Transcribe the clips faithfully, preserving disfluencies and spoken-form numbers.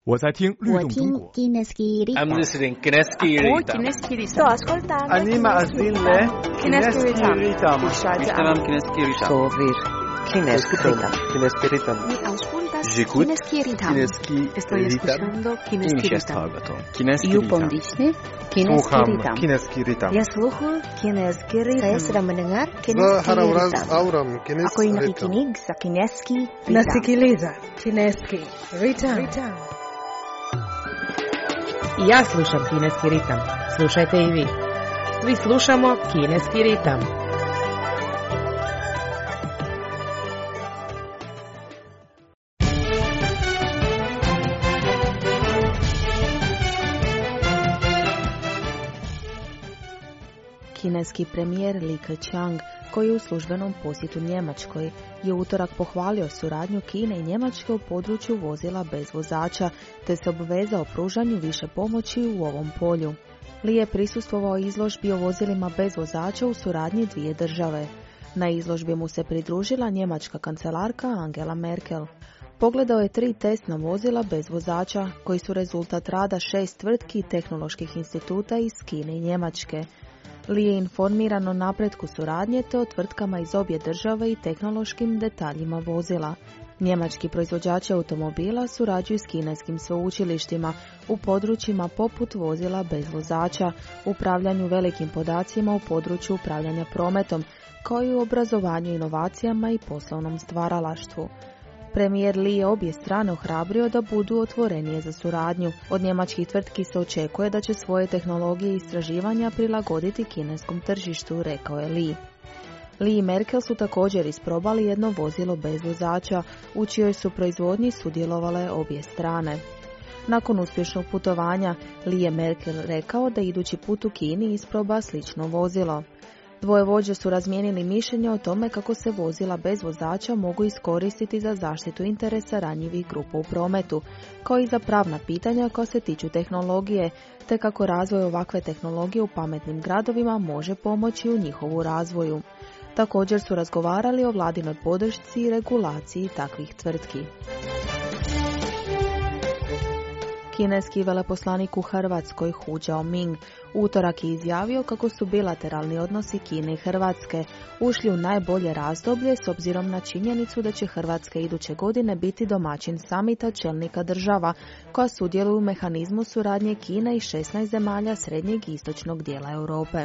我在听律动中国。 I'm listening Kineski Ritam. Sto ascoltando. Anima azille Kineski Ritam. Ishtaram Kineski Ritam. Sovir Kineski Ritam. Kineski Ritam. Mi auscultas J'écoute Kineski Ritam. Kineski Estoy escuchando Kineski Ritam. Kineski You Ritam. pondisne Kineski Sluham Ritam. Kineski Ritam. Я слухаю Kineski Ritam. Saya sedang mendengar За Kineski Harawraz Ritam. Auram Ako Kineski ay Ritam. nakikinig sa Kineski Ritam. Nasikiliza Kineski Ritam. I ja slušam Kineski ritam. Slušajte i vi. Svi slušamo Kineski ritam. Kineski premijer Li Keqiang, koji je u službenom posjetu Njemačkoj, je utorak pohvalio suradnju Kine i Njemačke u području vozila bez vozača, te se obvezao pružanju više pomoći u ovom polju. Li je prisustvovao izložbi o vozilima bez vozača u suradnji dvije države. Na izložbi mu se pridružila njemačka kancelarka Angela Merkel. Pogledao je tri testna vozila bez vozača, koji su rezultat rada šest tvrtki i tehnoloških instituta iz Kine i Njemačke. Li je informiran o napretku suradnje te o tvrtkama iz obje države i tehnološkim detaljima vozila. Njemački proizvođači automobila surađuju s kineskim sveučilištima u područjima poput vozila bez vozača, upravljanju velikim podacima u području upravljanja prometom, kao i u obrazovanju, inovacijama i poslovnom stvaralaštvu. Premijer Li je obje strane ohrabrio da budu otvorenije za suradnju. Od njemačkih tvrtki se očekuje da će svoje tehnologije i istraživanja prilagoditi kineskom tržištu, rekao je Li. Li i Merkel su također isprobali jedno vozilo bez vozača, u čijoj su proizvodnji sudjelovale obje strane. Nakon uspješnog putovanja, Li je Merkel rekao da idući put u Kini isproba slično vozilo. Dvoje vođe su razmijenili mišljenje o tome kako se vozila bez vozača mogu iskoristiti za zaštitu interesa ranjivih grupa u prometu, kao i za pravna pitanja koja se tiču tehnologije, te kako razvoj ovakve tehnologije u pametnim gradovima može pomoći u njihovu razvoju. Također su razgovarali o vladinoj podršci i regulaciji takvih tvrtki. Kineski veleposlanik u Hrvatskoj Hu Jiaming utorak je izjavio kako su bilateralni odnosi Kine i Hrvatske ušli u najbolje razdoblje s obzirom na činjenicu da će Hrvatska iduće godine biti domaćin samita čelnika država koja sudjeluju u mehanizmu suradnje Kine i šesnaest zemalja srednjeg i istočnog dijela Europe.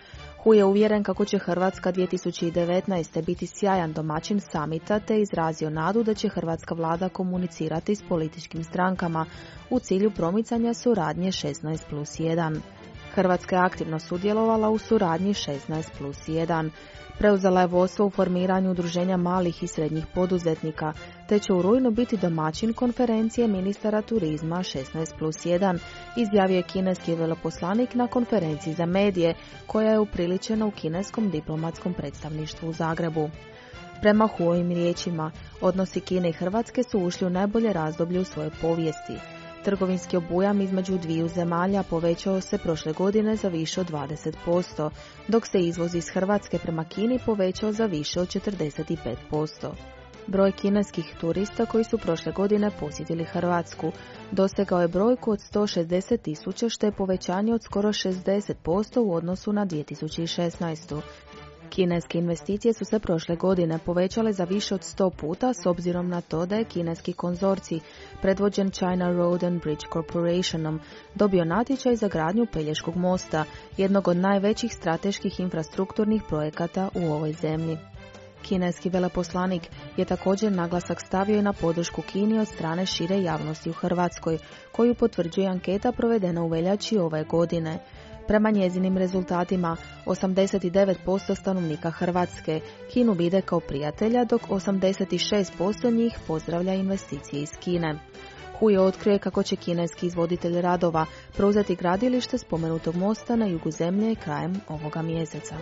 Hu je uvjeren kako će Hrvatska dvije tisuće devetnaeste. biti sjajan domaćin samita te izrazio nadu da će hrvatska vlada komunicirati s političkim strankama u cilju promicanja suradnje šesnaest plus jedan. Hrvatska je aktivno sudjelovala u suradnji šesnaest plus jedan. Preuzela je vodstvo u formiranju udruženja malih i srednjih poduzetnika, te će u rujnu biti domaćin konferencije ministara turizma šesnaest plus jedan, izjavio je kineski veleposlanik na konferenciji za medije, koja je upriličena u kineskom diplomatskom predstavništvu u Zagrebu. Prema Huovim riječima, odnosi Kine i Hrvatske su ušli u najbolje razdoblje u svojoj povijesti. Trgovinski obujam između dviju zemalja povećao se prošle godine za više od dvadeset posto, dok se izvoz iz Hrvatske prema Kini povećao za više od četrdeset pet posto. Broj kineskih turista koji su prošle godine posjetili Hrvatsku dosegao je brojku od sto šezdeset tisuća, što je povećanje od skoro šezdeset posto u odnosu na dvije tisuće šesnaestu. Kineske investicije su se prošle godine povećale za više od sto puta s obzirom na to da je kineski konzorcij, predvođen China Road and Bridge Corporationom, dobio natječaj za gradnju Pelješkog mosta, jednog od najvećih strateških infrastrukturnih projekata u ovoj zemlji. Kineski veleposlanik je također naglasak stavio i na podršku Kini od strane šire javnosti u Hrvatskoj, koju potvrđuje anketa provedena u veljači ove godine. Prema njezinim rezultatima, osamdeset devet posto stanovnika Hrvatske Kinu vide kao prijatelja, dok osamdeset šest posto njih pozdravlja investicije iz Kine. Hu je otkrio kako će kineski izvoditelj radova preuzeti gradilište spomenutog mosta na jugu zemlje krajem ovoga mjeseca.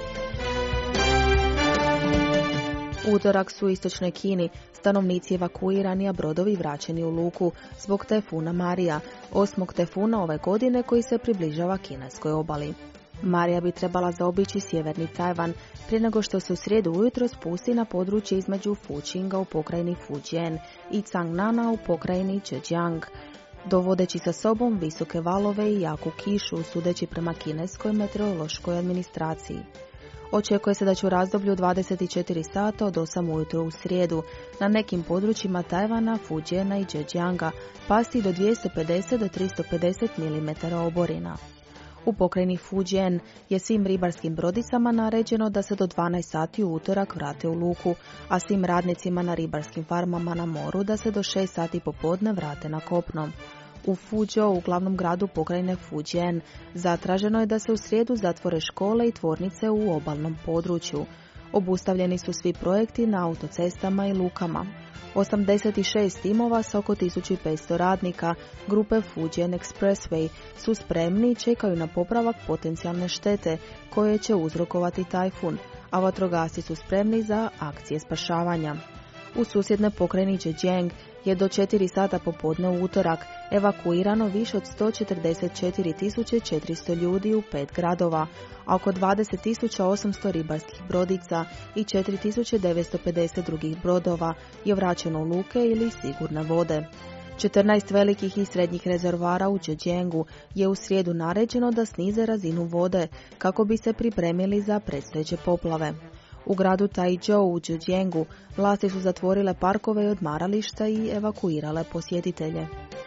U utorak su u istočnoj Kini stanovnici evakuirani, a brodovi vraćeni u luku zbog tajfuna Marija, osmog tajfuna ove godine koji se približava kineskoj obali. Marija bi trebala zaobići sjeverni Tajvan prije nego što se u srijedu ujutro spusti na područje između Fuchinga u pokrajini Fujian i Cangnana u pokrajini Zhejiang. dovodeći sa sobom visoke valove i jaku kišu, sudeći prema kineskoj meteorološkoj administraciji. Očekuje se da će u razdoblju dvadeset četiri sata od osam ujutro u srijedu na nekim područjima Tajvana, Fujiana i Zhejianga pasti do dvjesto pedeset do tristo pedeset milimetara oborina. U pokrajini Fujian je svim ribarskim brodicama naređeno da se do dvanaest sati u utorak vrate u luku, a svim radnicima na ribarskim farmama na moru da se do šest sati popodne vrate na kopno. U Fuzhou, u glavnom gradu pokrajine Fujian, zatraženo je da se u srijedu zatvore škole i tvornice u obalnom području. Obustavljeni su svi projekti na autocestama i lukama. osamdeset šest timova s oko tisuću petsto radnika grupe Fujian Expressway su spremni i čekaju na popravak potencijalne štete koje će uzrokovati tajfun, a vatrogasci su spremni za akcije spašavanja. U susjedne pokrajini Zhejiang je do četiri sata popodne u utorak evakuirano više od sto četrdeset četiri tisuće četiristo ljudi u pet gradova, a oko dvadeset tisuća osamsto ribarskih brodica i četiri tisuće devetsto pedeset drugih brodova je vraćeno u luke ili sigurne vode. četrnaest velikih i srednjih rezervoara u Zhejiangu je u srijedu naređeno da snize razinu vode kako bi se pripremili za predstojeće poplave. U gradu Taizhou u Zhejiangu vlasti su zatvorile parkove i odmarališta i evakuirale posjetitelje.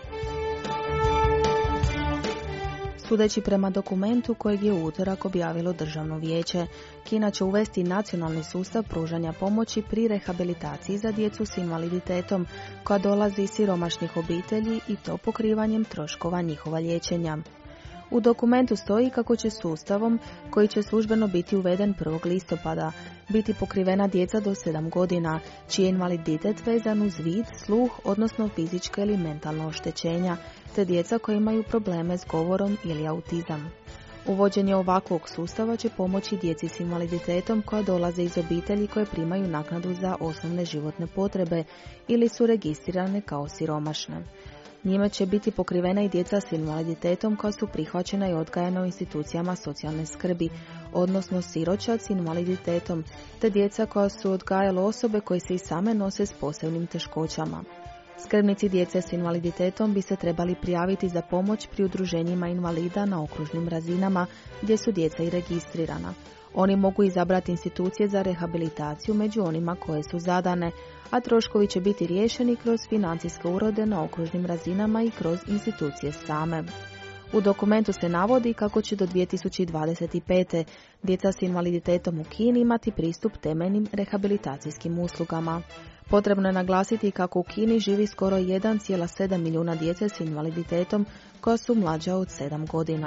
Sudeći prema dokumentu kojeg je u utorak objavilo Državno vijeće, Kina će uvesti nacionalni sustav pružanja pomoći pri rehabilitaciji za djecu s invaliditetom koja dolazi iz siromašnih obitelji i to pokrivanjem troškova njihova liječenja. U dokumentu stoji kako će sustavom, koji će službeno biti uveden prvog listopada, biti pokrivena djeca do sedam godina, čiji je invaliditet vezan uz vid, sluh, odnosno fizička ili mentalna oštećenja, te djeca koja imaju probleme s govorom ili autizam. Uvođenje ovakvog sustava će pomoći djeci s invaliditetom koja dolaze iz obitelji koje primaju naknadu za osnovne životne potrebe ili su registrirane kao siromašne. Njime će biti pokrivena i djeca s invaliditetom koja su prihvaćena i odgajana u institucijama socijalne skrbi, odnosno siročad s invaliditetom, te djeca koja su odgajale osobe koje se i same nose s posebnim teškoćama. Skrbnici djece s invaliditetom bi se trebali prijaviti za pomoć pri udruženjima invalida na okružnim razinama gdje su djeca i registrirana. Oni mogu izabrati institucije za rehabilitaciju među onima koje su zadane, a troškovi će biti riješeni kroz financijske urode na okružnim razinama i kroz institucije same. U dokumentu se navodi kako će do dvije tisuće dvadeset pete. djeca s invaliditetom u Kini imati pristup temeljnim rehabilitacijskim uslugama. Potrebno je naglasiti kako u Kini živi skoro jedan zarez sedam milijuna djece s invaliditetom koja su mlađa od sedam godina.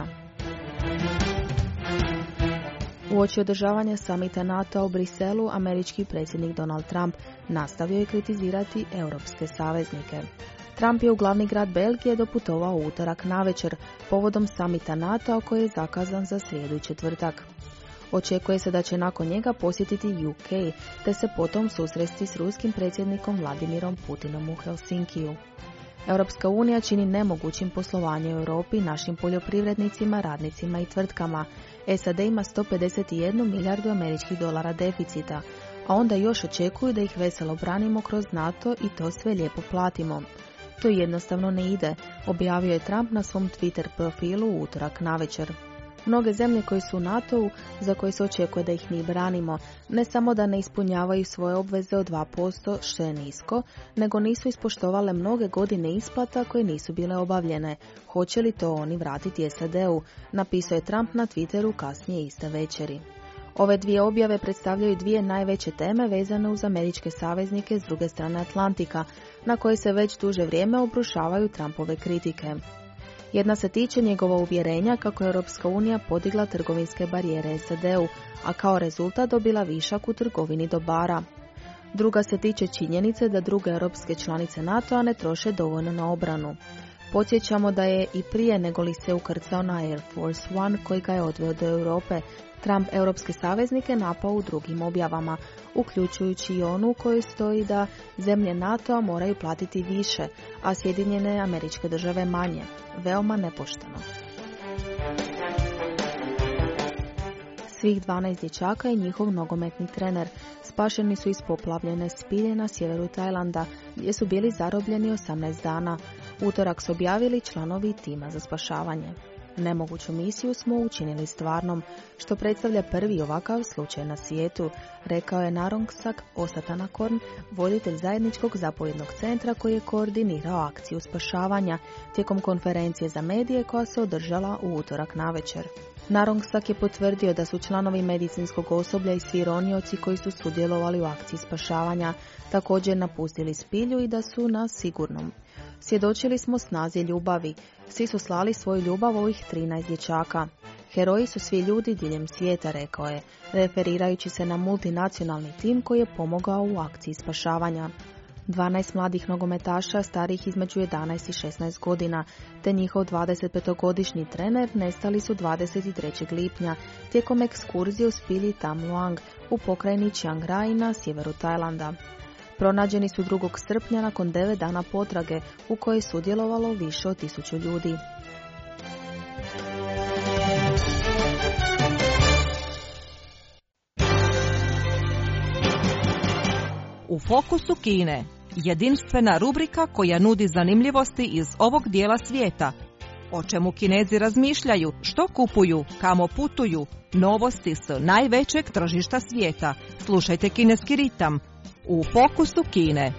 Uoči održavanja samita NATO u Briselu, američki predsjednik Donald Trump nastavio je kritizirati europske saveznike. Trump je u glavni grad Belgije doputovao u utorak navečer povodom samita NATO koji je zakazan za srijedu i četvrtak. Očekuje se da će nakon njega posjetiti U K te se potom susresti s ruskim predsjednikom Vladimirom Putinom u Helsinkiju. Europska unija čini nemogućim poslovanje u Europi našim poljoprivrednicima, radnicima i tvrtkama. S A D ima sto pedeset jednu milijardu američkih dolara deficita, a onda još očekuju da ih veselo branimo kroz NATO i to sve lijepo platimo. To jednostavno ne ide, objavio je Trump na svom Twitter profilu u utorak navečer. Mnoge zemlje koje su u NATO-u, za koje se očekuje da ih mi branimo, ne samo da ne ispunjavaju svoje obveze od dva posto, što je nisko, nego nisu ispoštovale mnoge godine isplata koje nisu bile obavljene. Hoće li to oni vratiti S A D-u, napisao je Trump na Twitteru kasnije iste večeri. Ove dvije objave predstavljaju dvije najveće teme vezane uz američke saveznike s druge strane Atlantika, na koje se već duže vrijeme obrušavaju Trumpove kritike. Jedna se tiče njegova uvjerenja kako je Europska unija podigla trgovinske barijere S A D-u, a kao rezultat dobila višak u trgovini dobara. Druga se tiče činjenice da druge europske članice NATO-a ne troše dovoljno na obranu. Podsjećamo da je i prije nego li se ukrcao na Air Force One koji ga je odveo do Europe, Trump europske saveznike napao u drugim objavama, uključujući i onu u kojoj stoji da zemlje NATO-a moraju platiti više, a Sjedinjene Američke Države manje. Veoma nepošteno. Svih dvanaest dječaka i njihov nogometni trener spašeni su iz poplavljene spilje na sjeveru Tajlanda, gdje su bili zarobljeni osamnaest dana. utorak su objavili članovi tima za spašavanje. Nemoguću misiju smo učinili stvarnom, što predstavlja prvi ovakav slučaj na svijetu, rekao je Narongsak Osatanakorn, voditelj zajedničkog zapovjednog centra koji je koordinirao akciju spašavanja tijekom konferencije za medije koja se održala u utorak navečer. Narongsak je potvrdio da su članovi medicinskog osoblja i svi ronioci koji su sudjelovali u akciji spašavanja također napustili spilju i da su na sigurnom. Svjedočili smo snazi ljubavi. Svi su slali svoju ljubav ovih trinaest dječaka. Heroji su svi ljudi diljem svijeta, rekao je, referirajući se na multinacionalni tim koji je pomogao u akciji spašavanja. dvanaest mladih nogometaša starih između jedanaest i šesnaest godina, te njihov dvadesetpetogodišnji trener nestali su dvadeset trećeg lipnja tijekom ekskurzije u spilji Tam Luang u pokrajini Chiang Rai na sjeveru Tajlanda. Pronađeni su drugog srpnja nakon devet dana potrage u kojoj je sudjelovalo više od tisuću ljudi. U fokusu Kine, jedinstvena rubrika koja nudi zanimljivosti iz ovog dijela svijeta. O čemu Kinezi razmišljaju, što kupuju, kamo putuju, novosti s najvećeg tržišta svijeta. Slušajte Kineski ritam u fokusu Kine.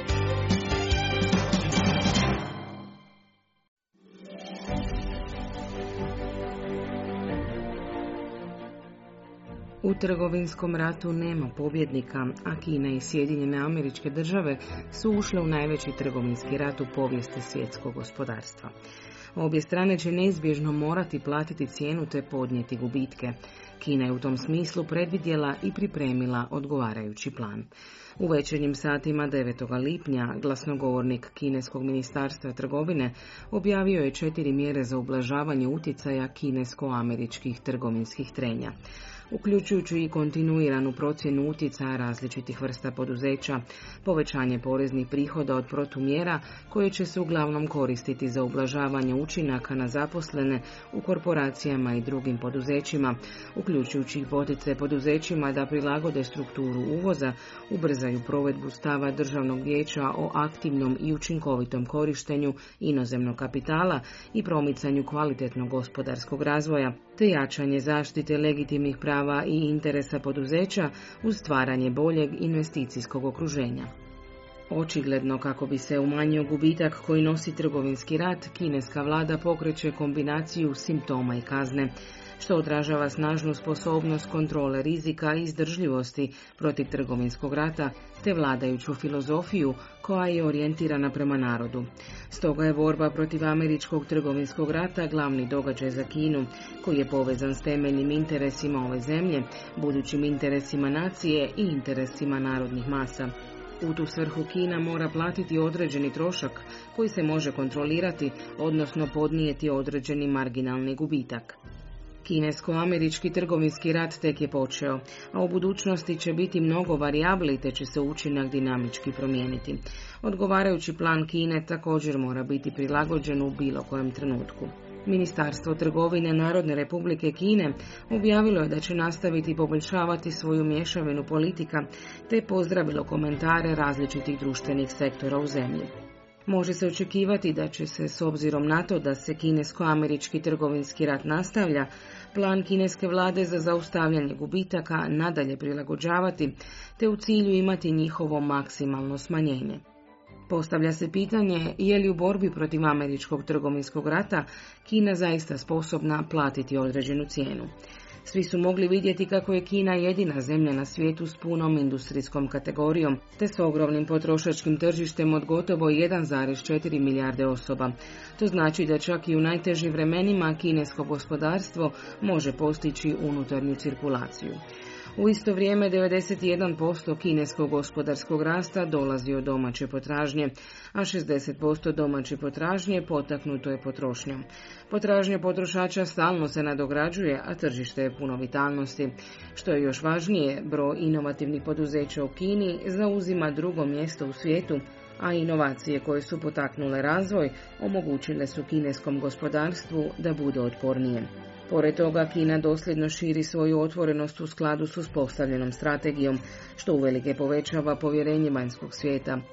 U trgovinskom ratu nema pobjednika, a Kina i Sjedinjene Američke Države su ušle u najveći trgovinski rat u povijesti svjetskog gospodarstva. Obje strane će neizbježno morati platiti cijenu te podnijeti gubitke. Kina je u tom smislu predvidjela i pripremila odgovarajući plan. U večernjim satima devetog lipnja glasnogovornik Kineskog ministarstva trgovine objavio je četiri mjere za ublažavanje utjecaja kinesko-američkih trgovinskih trenja, uključujući i kontinuiranu procjenu utjecaja različitih vrsta poduzeća, povećanje poreznih prihoda od protumjera koje će se uglavnom koristiti za ublažavanje učinaka na zaposlene u korporacijama i drugim poduzećima, uključujući i poticaje poduzećima da prilagode strukturu uvoza, ubrzaju provedbu stava Državnog vijeća o aktivnom i učinkovitom korištenju inozemnog kapitala i promicanju kvalitetnog gospodarskog razvoja, te jačanje zaštite legitimnih prava i interesa poduzeća uz stvaranje boljeg investicijskog okruženja. Očigledno, kako bi se umanjio gubitak koji nosi trgovinski rat, kineska vlada pokreće kombinaciju simptoma i kazne, što odražava snažnu sposobnost kontrole rizika i izdržljivosti protiv trgovinskog rata, te vladajuću filozofiju koja je orijentirana prema narodu. Stoga je borba protiv američkog trgovinskog rata glavni događaj za Kinu, koji je povezan s temeljnim interesima ove zemlje, budućim interesima nacije i interesima narodnih masa. U tu svrhu Kina mora platiti određeni trošak koji se može kontrolirati, odnosno podnijeti određeni marginalni gubitak. Kinesko-američki trgovinski rat tek je počeo, a u budućnosti će biti mnogo varijabli te će se učinak dinamički promijeniti. Odgovarajući plan Kine također mora biti prilagođen u bilo kojem trenutku. Ministarstvo trgovine Narodne Republike Kine objavilo je da će nastaviti poboljšavati svoju mješavinu politika te pozdravilo komentare različitih društvenih sektora u zemlji. Može se očekivati da će se, s obzirom na to da se kinesko-američki trgovinski rat nastavlja, plan kineske vlade za zaustavljanje gubitaka nadalje prilagođavati te u cilju imati njihovo maksimalno smanjenje. Postavlja se pitanje je li u borbi protiv američkog trgovinskog rata Kina zaista sposobna platiti određenu cijenu. Svi su mogli vidjeti kako je Kina jedina zemlja na svijetu s punom industrijskom kategorijom, te s ogromnim potrošačkim tržištem od gotovo jedan zarez četiri milijarde osoba. To znači da čak i u najtežim vremenima kinesko gospodarstvo može postići unutarnju cirkulaciju. U isto vrijeme devedeset jedan posto kineskog gospodarskog rasta dolazi od domaće potražnje, a šezdeset posto domaće potražnje potaknuto je potrošnjom. Potražnja potrošača stalno se nadograđuje, a tržište je puno vitalnosti. Što je još važnije, broj inovativnih poduzeća u Kini zauzima drugo mjesto u svijetu, a inovacije koje su potaknule razvoj omogućile su kineskom gospodarstvu da bude otpornije. Pored toga, Kina dosljedno širi svoju otvorenost u skladu s uspostavljenom strategijom, što uvelike povećava povjerenje vanjskog svijeta.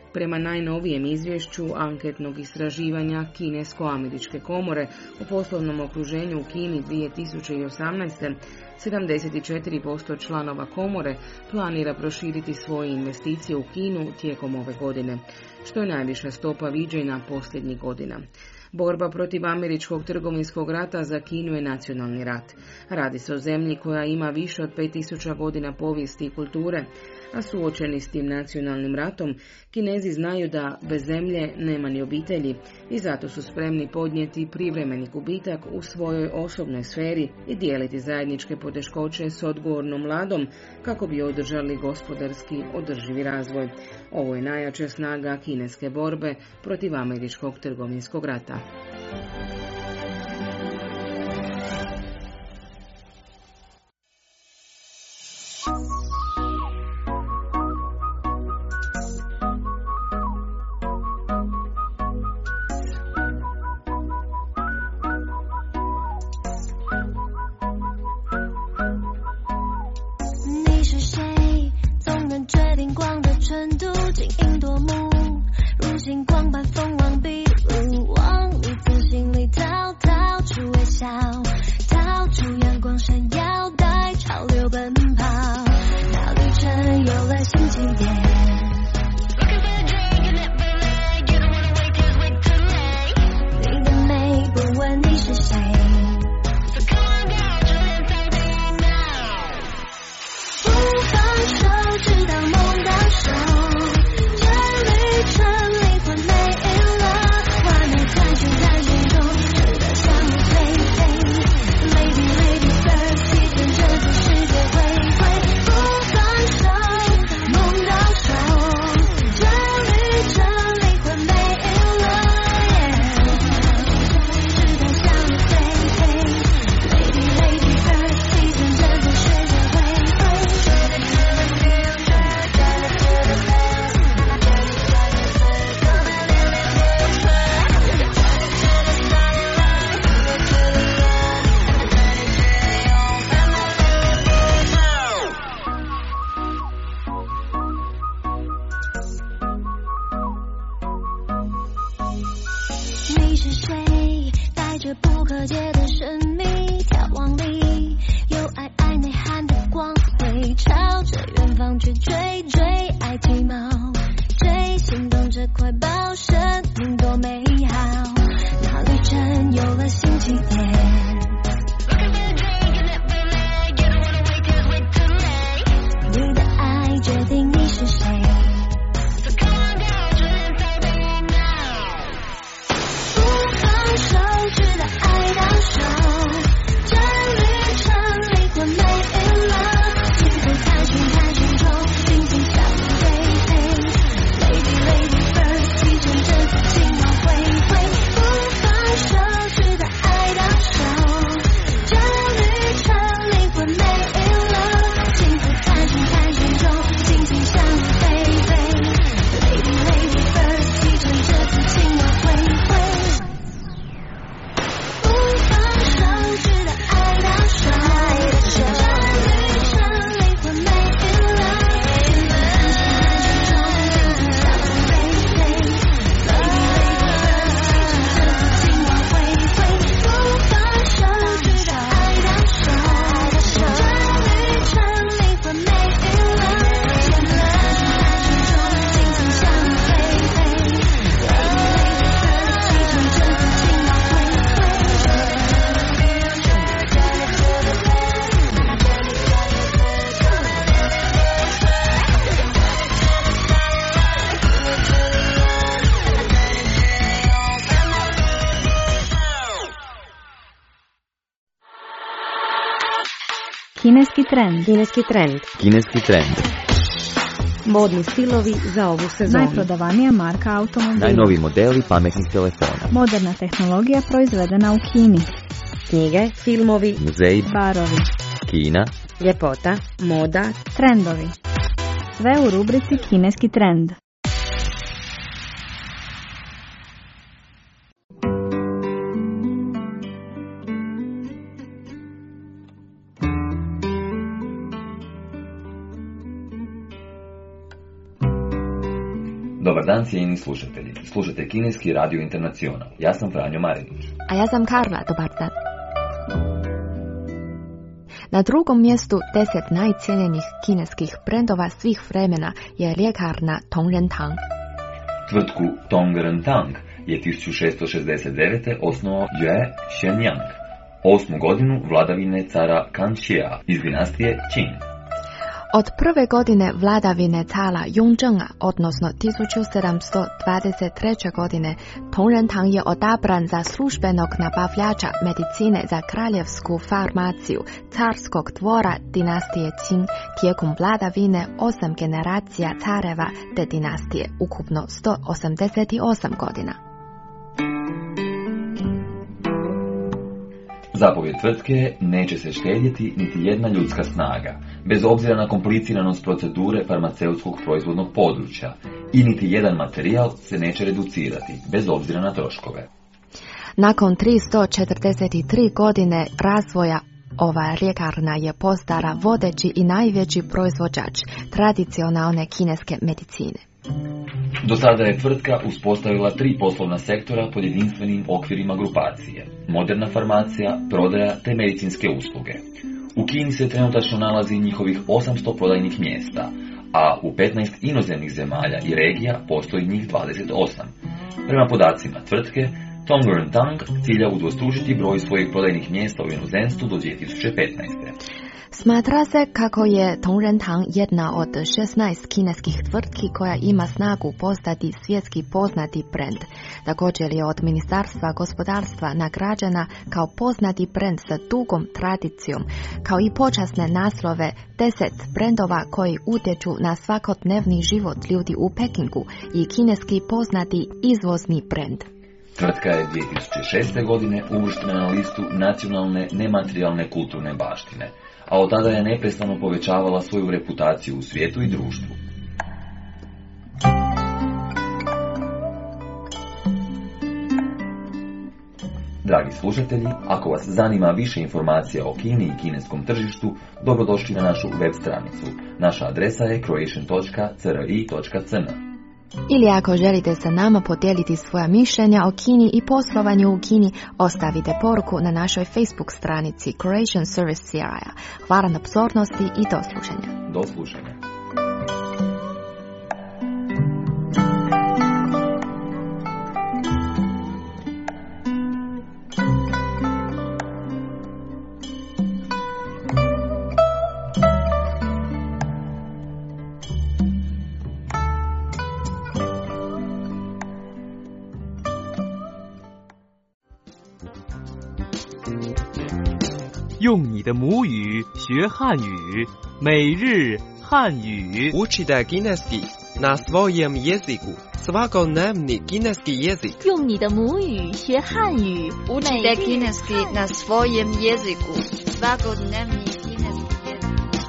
Prema najnovijem izvješću anketnog istraživanja Kinesko-američke komore o poslovnom okruženju u Kini dvije tisuće osamnaeste. sedamdeset četiri posto članova komore planira proširiti svoje investicije u Kinu tijekom ove godine, što je najviša stopa viđenja posljednjih godina. Borba protiv američkog trgovinskog rata za Kinu je nacionalni rat. Radi se o zemlji koja ima više od pet tisuća godina povijesti i kulture, a suočeni s tim nacionalnim ratom, Kinezi znaju da bez zemlje nema ni obitelji i zato su spremni podnijeti privremeni gubitak u svojoj osobnoj sferi i dijeliti zajedničke poteškoće s odgovornom vladom kako bi održali gospodarski održivi razvoj. Ovo je najjača snaga kineske borbe protiv američkog trgovinskog rata. Kineski trend. Kineski trend. Kineski trend. Modni stilovi za ovu sezonu. Najprodavanija marka automobila. Najnoviji modeli pametnih telefona. Moderna tehnologija proizvedena u Kini. Knjige, filmovi, muzeji, barovi, Kina, ljepota, moda, trendovi. Sve u rubrici Kineski trend. Dobar dan, cijenjeni slušatelji. Slušate Kineski radio Internacional. Ja sam Franjo Marinić. A ja sam Karla, dobar dan. Na drugom mjestu deset najcijenjenih kineskih brendova svih vremena je ljekarna Tongren-Tang. Tvrtku Tongren-Tang je tisuću šesto šezdeset devete. osnovao Yue Xianyang, osmu godinu vladavine cara Kangxia iz dinastije Qing. Od prve godine vladavine cara Yongzhenga, odnosno tisuću sedamsto dvadeset treće. godine, Tongren-Tang je odabran za službenog nabavljača medicine za kraljevsku farmaciju carskog dvora dinastije Qing tijekom vladavine osam generacija careva te dinastije, ukupno sto osamdeset osam godina. Zapovjed tvrtke: neće se štedjeti niti jedna ljudska snaga, bez obzira na kompliciranost procedure farmaceutskog proizvodnog područja, i niti jedan materijal se neće reducirati, bez obzira na troškove. Nakon tristo četrdeset tri godine razvoja, ova ljekarna je postala vodeći i najveći proizvođač tradicionalne kineske medicine. Do sada je tvrtka uspostavila tri poslovna sektora pod jedinstvenim okvirima grupacije: moderna farmacija, prodaja te medicinske usluge. U Kini se trenutačno nalazi njihovih osamsto prodajnih mjesta, a u petnaest inozemnih zemalja i regija postoji njih dvadeset osam. Prema podacima tvrtke, Tongren-Tang cilja udvostručiti broj svojih prodajnih mjesta u inozemstvu do dvije tisuće petnaeste. Smatra se kako je Tongren-Tang jedna od šesnaest kineskih tvrtki koja ima snagu postati svjetski poznati brend. Također je od Ministarstva gospodarstva nagrađena kao poznati brend sa dugom tradicijom, kao i počasne naslove deset brendova koji utječu na svakodnevni život ljudi u Pekingu i kineski poznati izvozni brend. Tvrtka je dvije tisuće šeste. godine uvrštena na listu nacionalne nematerijalne kulturne baštine, a od tada je neprestano povećavala svoju reputaciju u svijetu i društvu. Dragi slušatelji, ako vas zanima više informacija o Kini i kineskom tržištu, dobrodošli na našu web stranicu. Naša adresa je croatian dot c r i dot c n. Ili ako želite sa nama podijeliti svoja mišljenja o Kini i poslovanju u Kini, ostavite poruku na našoj Facebook stranici Croatian Service C R I. Hvala na pozornosti i do slušanja. Do slušanja. 用你的母语学汉语，每日汉语。 Učite kineski na svojem jeziku. Svakodnevni kineski jezik. 用你的母语学汉语。Učite kineski na svojem jeziku. Svakodnevni kineski jezik.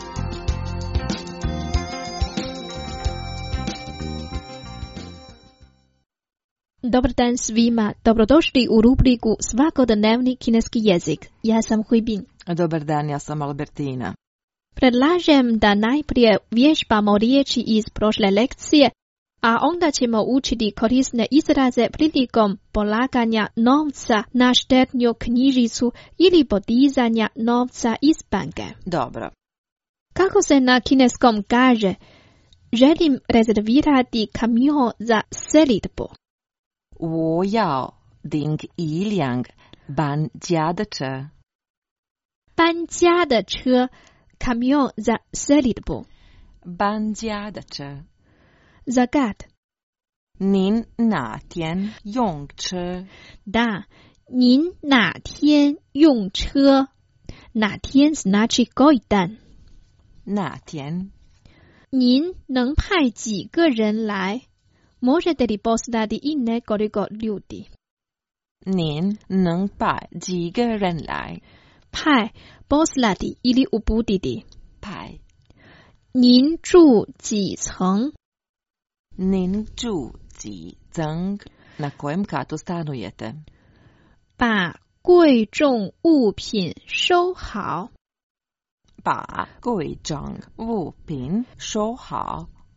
Dobar dan svima, dobrodošli u rubriku Svakodnevni kineski jezik. Ja sam Huibin. Dobar dan, ja sam Albertina. Predlažem da najprije vježbamo riječi iz prošle lekcije, a onda ćemo učiti korisne izraze prilikom polaganja novca na štednju knjižicu ili podizanja novca iz banke. Dobro. Kako se na kineskom kaže, želim rezervirati kamion za selidbu. 我要订一辆搬家的车。 搬家的车 kamion za selidbu. 搬家的车。 Zagat. 您哪天用车？ Da, 您哪天用车？ 哪天 znači koji dan? 哪天？ 您能派几个人来？ Možete li poslati i nekoliko ljudi? 您能派几个人来？ 派 poslati ili uputiti. 派。 您住几层？ 您住几层？ Na kojem katu stanujete? 把贵重物品收好。 把贵重物品收好。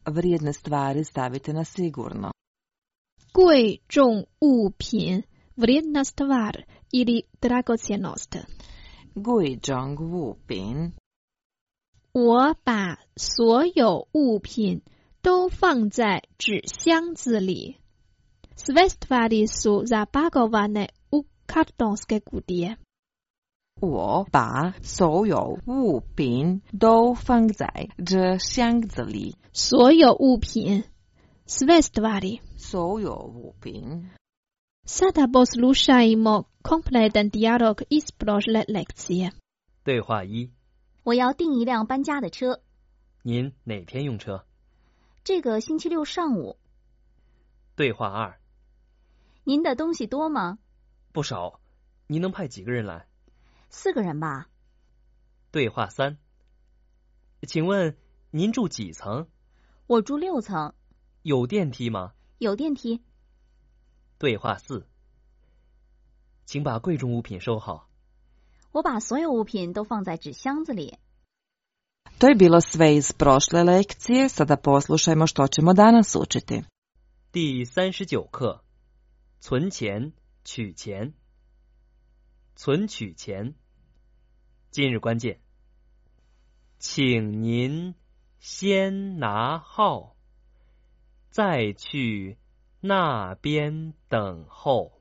vrijedne stvari stavite na sigurno. 贵重物品 vrijedna stvar ili dragocjenost. 贵重物品。 我把所有物品都放在纸箱子里。Sve stvari su zapakovane u kartonske kutije. 我把所有物品都放在这箱子里。 所有物品 sve stvari. 所有物品。 Sada poslušajmo kompletan dijalog iz prošle lekcije. 对话一： 我要订一辆搬家的车。 您哪天用车？ 这个星期六上午。 对话二： 您的东西多吗？ 不少。您能派几个人来？ 四个人吧。 对话三：请问您住几层？ 我住六层。 有电梯吗？ 有电梯。 对话四：请把贵重物品收好。 我把所有物品都放在纸箱子里。 To je bilo sve iz prošle lekcije, sada poslušajmo što ćemo danas učiti. 第三十九课：存钱取钱。存取钱。今日关键：请您先拿号，再去那边等候。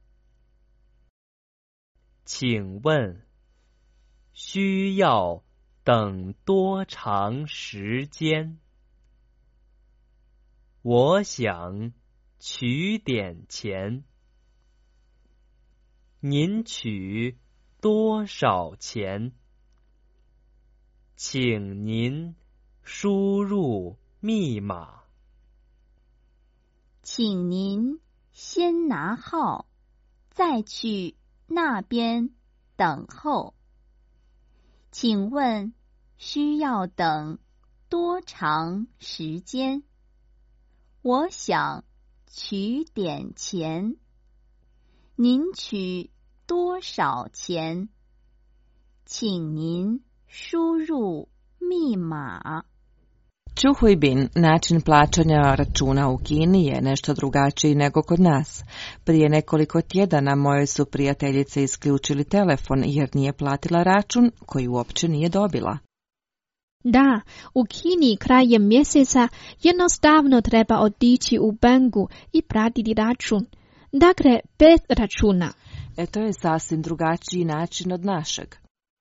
请问需要等多长时间？我想取点钱。您取多少钱？请您输入密码。 请您先拿号，再去那边等候。请问需要等多长时间？我想取点钱。您取多少钱？请您输入密码。 Čuhujbin, način plaćanja računa u Kini je nešto drugačiji nego kod nas. Prije nekoliko tjedana moje su prijateljice isključili telefon jer nije platila račun koji uopće nije dobila. Da, u Kini krajem mjeseca jednostavno treba otići u banku i platiti račun. Dakle, bez računa. E to je sasvim drugačiji način od našeg.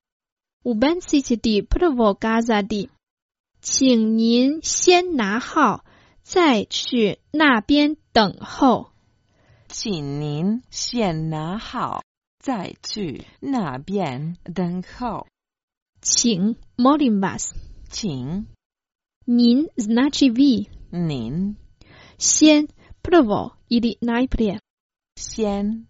U banci će ti prvo kazati: 请您先拿号，再去那边等候。 请您先拿号，再去那边等候。 请 molim vas。 请。 您 znači vi。 您。 先 prvo ili najprije。 先。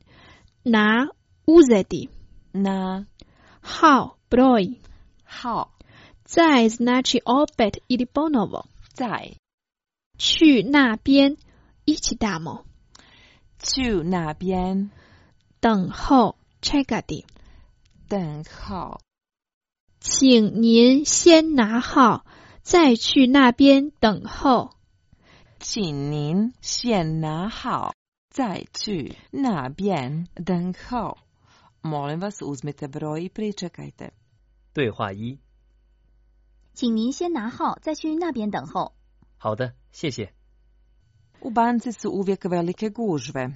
na uzeti。 na。 号 broj。 号。 再 znači opet ili ponovo。 再。 去那边 ići tamo。 去那边。 等候 čekati。 等候。 请您先拿号，再去那边等候。 请您先拿号，再去那边等候。Molim vas, uzmite broj i pričekajte. 对话一： 请您先拿号，再去那边等候。 好的，谢谢。 U banci su uvijek velike gužve.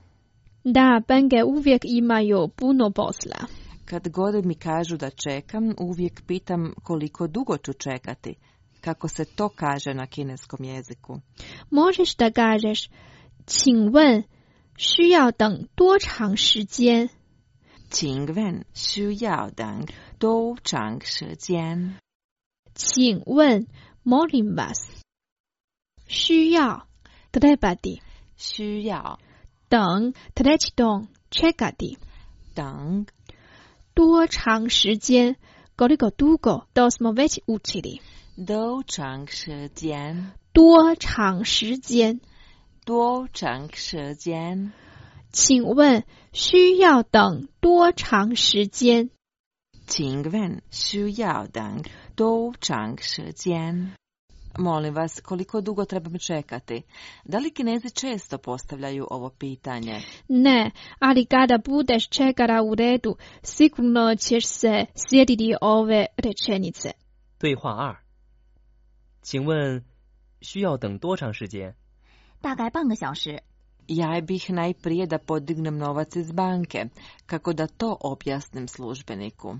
Da, banke uvijek imaju puno posla. Kad god mi kažu da čekam, uvijek pitam koliko dugo ću čekati. Kako se to kaže na kineskom jeziku? Možeš da kažeš: 请问需要等多长时间？ 请问需要等多长时间？ 请问 molim vas。 需要 trebati。 需要等 treći dom čekati。 等多长时间 koliko dugo to smo već učili。 多长时间？ 多长时间？ 多长时间？ 请问需要等多长时间？ 请问需要等多长时间？ Molim vas, koliko dugo trebam čekati? Da li Kinezi često postavljaju ovo pitanje? Ne, ali kada budeš čekala u redu, sigurno ćeš se sjetiti ove rečenice. 对话二，请问需要等多长时间？ 大概半个小时。 Ja bih najprije da podignem novac iz banke, kako da to objasnim službeniku.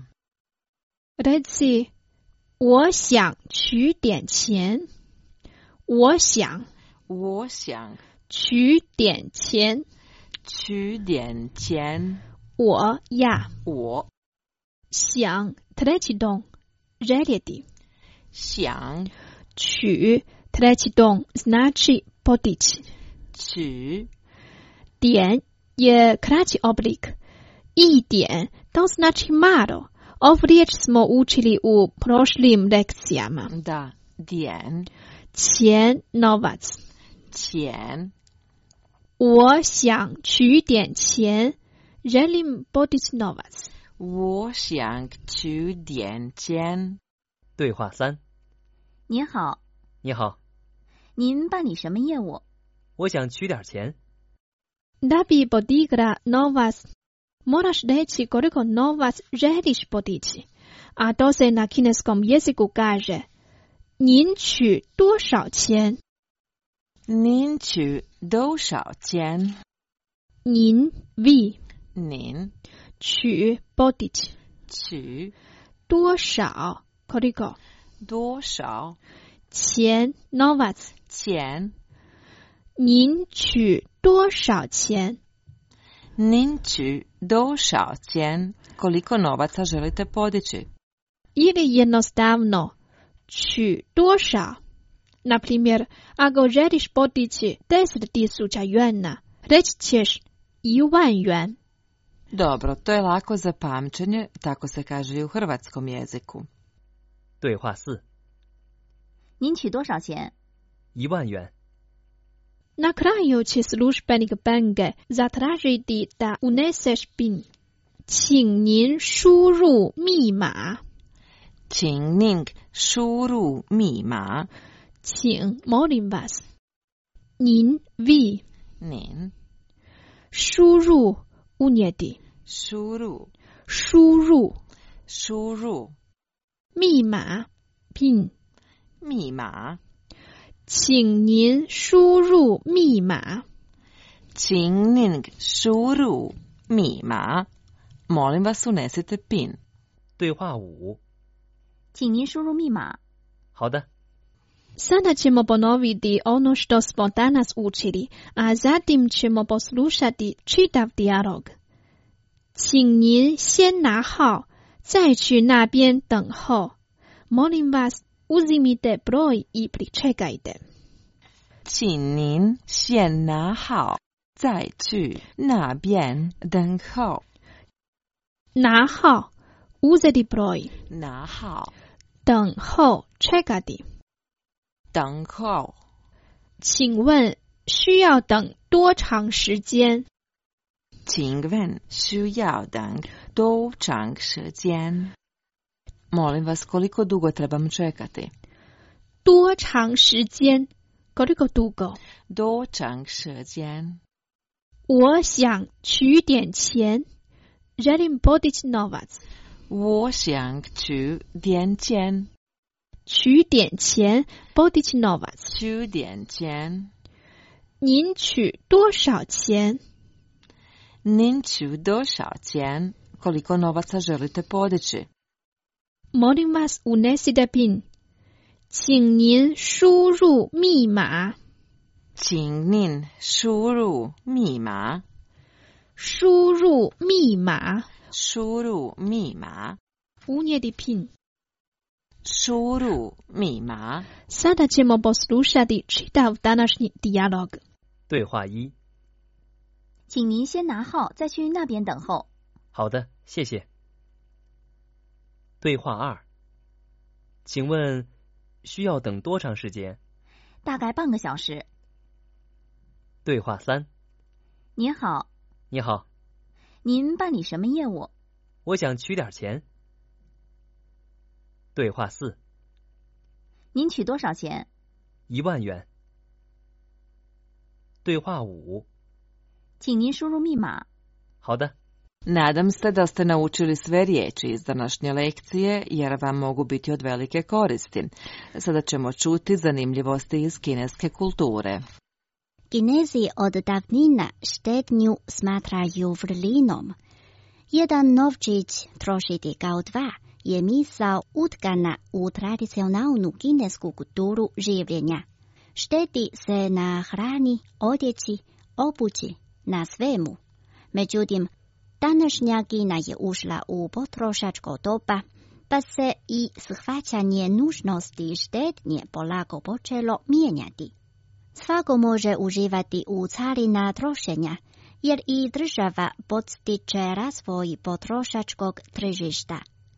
Reci, 我想取点钱。我想我想取点钱。 取点钱。 我呀。 我想treći dom željeti. 想取treći dom znači podići. 取点je kraći oblik. I 点 to znači malo. Ovu riječ smo učili u prošlim lekcijama. Da, dijen. 钱 novac. 钱。 我想取点钱. Želim podići novac. 我想取点钱。 对话三。 您好。 你好。 您办理什么业务？ 我想取点钱。 Da bi podigla novac, moraš reći koliko novac želiš podići. A to se na kineskom jeziku kaže 您取多少钱? 您取多少钱? 您 vi 您取 podići 取多少 koliko 多少钱 novac 钱您取多少钱您取多少钱 koliko novaca želite podići? Ili jednostavno 取多少 Na primjer, ako želiš podići deset tisuća juana, reći ćeš 一万元. Dobro, to je lako za pamćenje, tako se kaže i u hrvatskom jeziku. 对话四。 您取多少钱？ 一万元。 Na kraju će službenik banke zatražiti da uneseš pin. 请您输入密码。 请您输入密码。 请 molim vas. 您 vi. 您。 输入 unijeti. 输入。 输入。 输入。 密码 pin. 密码。 请您输入密码。 请您输入密码。Molim vas unesite pin. 对话五。 请您输入密码。 好的。 Sada ćemo ponoviti ono što smo danas učili, a zatim ćemo poslušati čitav dijalog. 请您先拿号，再去那边等候。Molim vas, uzimite broj i pričekajte. 请您先拿号，再去那边等候。 拿号 uzeti broj. 拿号。 等候 čekati. 等候。 请问需要等多长时间？ 请问需要等多长时间？ Molim vas, koliko dugo trebam čekati? 多长时间 koliko dugo? 多长时间？ 我想取点钱。Želim podići novac. 我想取点钱。 取点钱 podići novac. 取点钱。 您取多少钱？ 您取多少钱？ Koliko novaca želite podići? Molim vas unesite pin. 请您输入密码。 请您输入密码。 输入密码。 输入密码。 Unijeti pin. 输入密码。 Sada ćemo poslušati čitav današnji dijalog. 对话一。 请您先拿号，再去那边等候。 好的，谢谢。对话二。请问需要等多长时间？ 大概半个小时。 对话三。 您好。 你好。 您办理什么业务？ 我想取点钱。对话四。 您取多少钱？ 一万元。对话五， 请您输入密码。 好的。 Nadam se da ste naučili sve riječi iz današnje lekcije jer vam mogu biti od velike koristi. Sada ćemo čuti zanimljivosti iz kineske kulture. Kinezi od davnina štednju smatraju vrlinom. Jedan novčić trošiti kao dva je misao utkana u tradicionalnu kinesku kulturu življenja. Štedi se na hrani, odjeći, obući, na svemu. Međutim, današnja Kina je ušla u potrošačko doba, pa se i shvaćanje nužnosti štednje polako počelo mijenjati. Svako može uživati u carina trošenja, jer i država podstiče razvoj potrošačkog tržišta.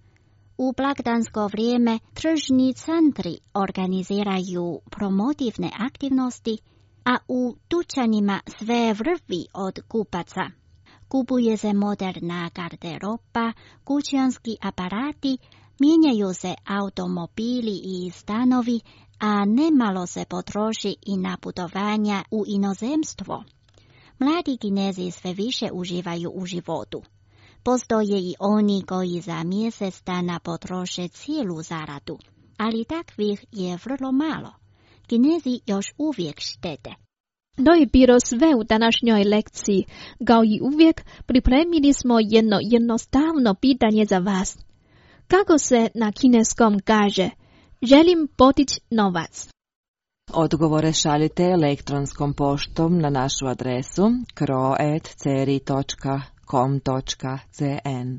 U blagdansko vrijeme tržni centri organiziraju promotivne aktivnosti, a u dućanima sve vrvi od kupaca. Kupuje se moderna garderoba, kućanski aparati, mijenjaju se automobili i stanovi, a nemalo se potroši i na putovanja u inozemstvo. Mladi Kinezi sve više uživaju u životu. Postoje i oni koji za mjesec dana potroše cijelu zaradu, ali takvih je vrlo malo. Kinezi još uvijek štede. To je bilo sve u današnjoj lekciji. Kao i uvijek, pripremili smo jedno jednostavno pitanje za vas. Kako se na kineskom kaže želim potići novac? Odgovore šaljite elektronskom poštom na našu adresu kro at ceri točka com točka cn.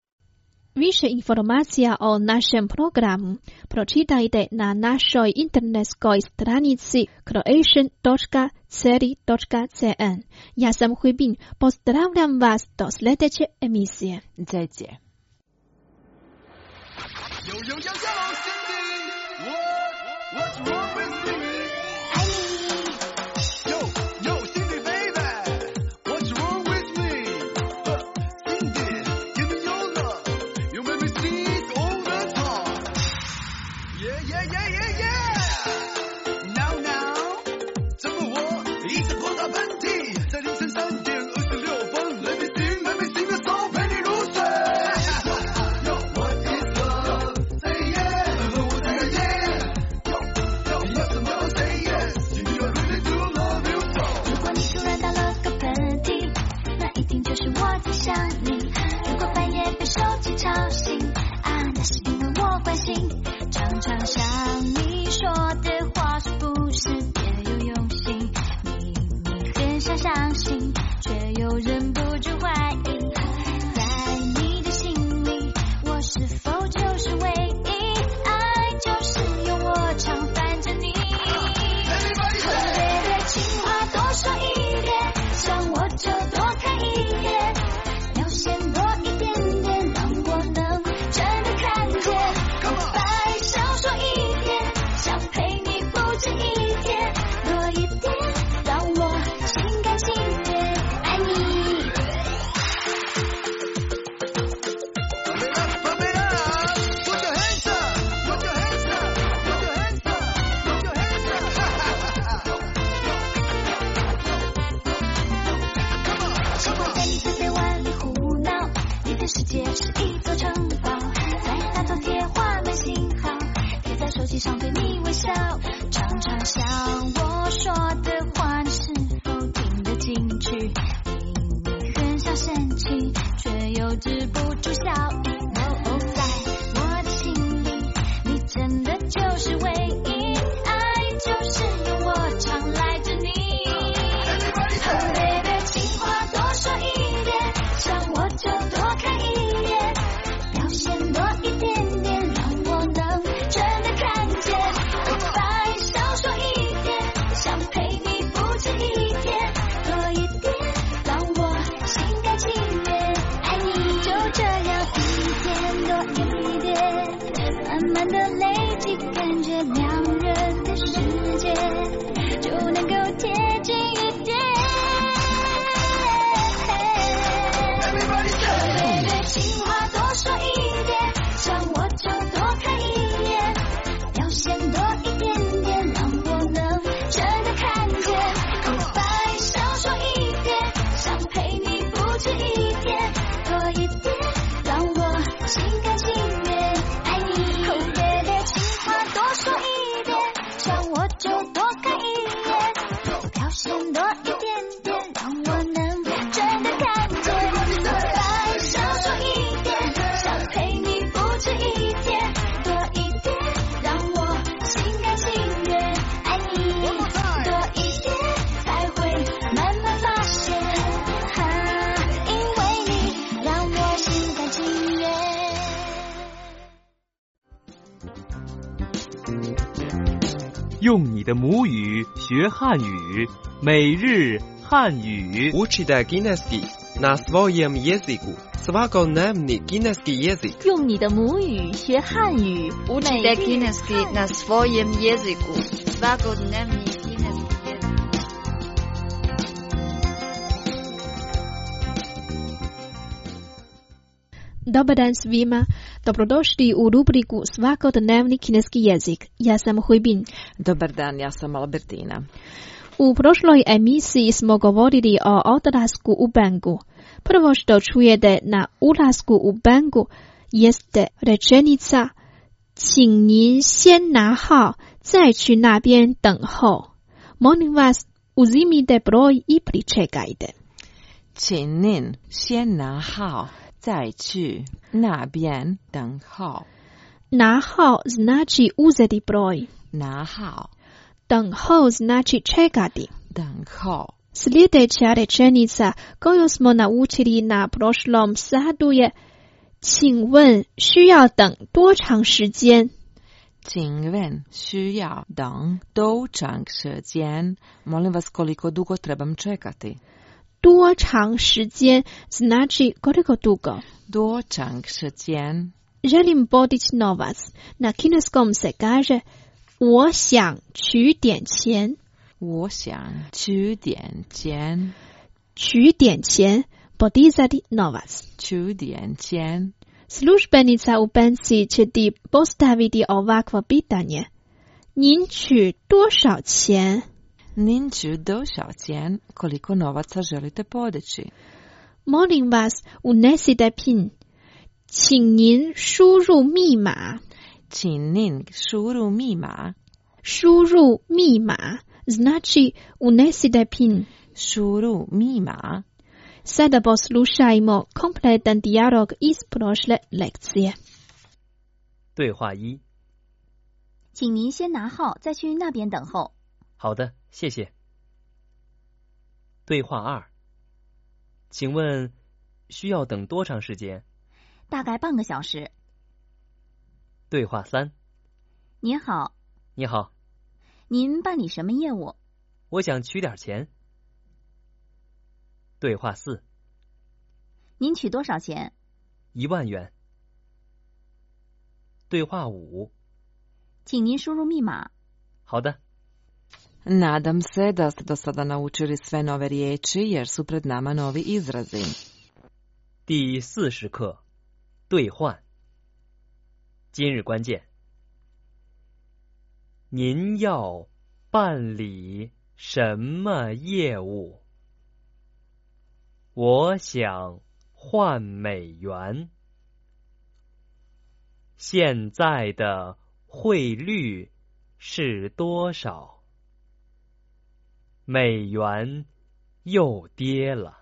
Više informacija o našem programu pročitajte na našoj internetskoj stranici croatian točka ceri točka cn. Ja sam Huibin, pozdravljam vas do sljedeće emisije. Zajce. Yo, yo, yo, yo, Cindy! What? What's wrong with me? Yo, yo, Cindy, baby! What's wrong with me? Uh, Cindy, give me your love. You make me sneeze all the time. Yeah, yeah, yeah, yeah, yeah! Now, now, 怎么我一直狂打喷嚏，在凌晨三点二十六分 ，Let me sing, let me sing the song， 陪你入睡。Yo, what is love? Say yes， 和我再个 yes。Yo, yo, 你要什么 say yes， Cindy, I really do love you so。 如果你突然打了个喷嚏，那一定就是我在想你。如果半夜被手机吵醒，啊，那是因为我关心。常常想你说的话是不是别有用心？明明很想相信，却又忍不住怀疑。在你的心里，我是否就是唯一？爱就是由我常伴着你。特别的情话多说一点，想我就多看一眼，表现多一点点，让我能真的看见。白少说一点，想陪你不止一天，多一点，让我心甘情愿爱你。 Pump it up, put your hands up, put your hands up, put your hands up, put your hands up. Come on, come on. 在你岁岁万里胡闹，你的世界是一座城堡，在大头贴画满信号，贴在手机上对你微笑。常常想我说的话，你是否听得进去？明明很想生气，却又止不住笑意。哦，在我的心里，你真的就是唯一，爱就是由我常赖着你。很累的情话多说一点，想我就多看一眼，表现多一点点，让我能真的看见。白少说一点，想陪你不止一天，多一点，让我心甘情愿爱你。就这样一天多一点，慢慢的累积，感觉两人的世界就能够贴近一点。特别的情话多说一点，想我就多看一眼，表现多一点点，让我能用你的母语学汉语，每日汉语。 Učite kineski na svojem jeziku. Svakodnevni kineski jezik. 用你的母语学汉语。Učite kineski na svojem jeziku. Svakodnevni kineski jezik. Dobar dan svima, dobrodošli u rubriku Svakodnevni kineski jezik. Ja sam Huibin. Dobar dan, ja sam Albertina. U prošloj emisiji smo govorili o odlasku u Bengu. Prvo što čujete na ulasku u Bengu jeste rečenica 请您先拿号再去那边等候. Molim vas, uzimite broj i pričekajte. 请您先拿号再去那边等候. 拿号znači uzeti broj. 拿号等候znači čekati. 等候 Sljedeća rečenica koju smo naučili na prošlom satu je 请问需要等多长时间? 请问需要等多长时间? Molim vas, koliko dugo trebam čekati? 多长时间 znači koliko dugo. 多长时间 Želim podići novac. Na kineskom se kaže 我想取点钱. 我想取点钱. 取点钱 podizati novac. 取点钱. Službenica u banci će ti postaviti ovakvo pitanje. 您取多少钱? 您取多少钱? Koliko novaca želite podići? Molim vas, unesite pin. 请您输入密码. 请您输入密码. 输入密码 znači unesite pin. 输入密码. Sada poslušajmo kompletan dijalog iz prošle lekcije. 对话一， 请您先拿号再去那边等候。 好的，谢谢。对话二，请问需要等多长时间？ 大概半个小时。 对话三， 您好。 你好， 您办理什么业务？ 我想取点钱。对话四， 您取多少钱？ 一万元。对话五， 请您输入密码。 好的。 Nadam se da ste do sada naučili sve nove riječi jer su pred nama novi izrazi. 第四十课，兑换。今日关键：您要办理什么业务？我想换美元。现在的汇率是多少？美元又跌了。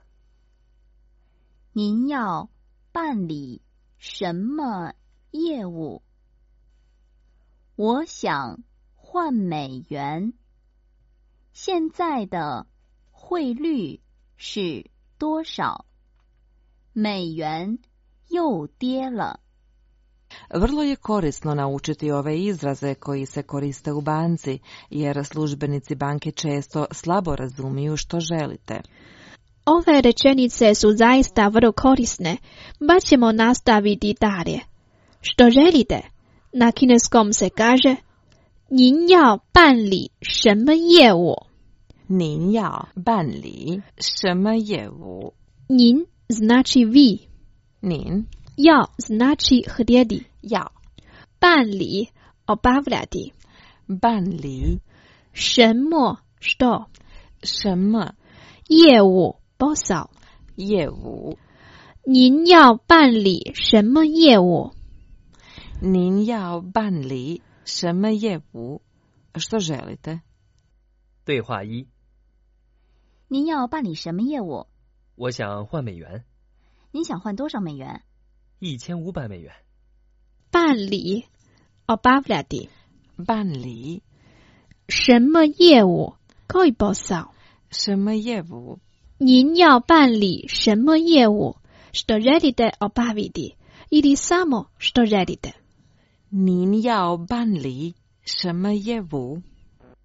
您要办理什么业务？我想换美元。现在的汇率是多少？美元又跌了。 Vrlo je korisno naučiti ove izraze koji se koriste u banci, jer službenici banke često slabo razumiju što želite. Ove rečenice su zaista vrlo korisne, pa ćemo nastaviti dalje. Što želite? Na kineskom se kaže 您要办理什么业务? 您要办理什么业务? 您 znači vi. 您要 znači htjeti. 要办理 obavljati. 办理什么 što? 什么业务 posao. 业务您要办理什么业务？ 您要办理什么业务？Što želite? 对话一， 您要办理什么业务？ 我想换美元。 您想换多少美元？ 一千五百美元。 办理 obavljati. 办理什么业务 koji posao? 什么业务？ 您要办理什么业务？Što želite obaviti ili samo što želite? 您要办理什么业务？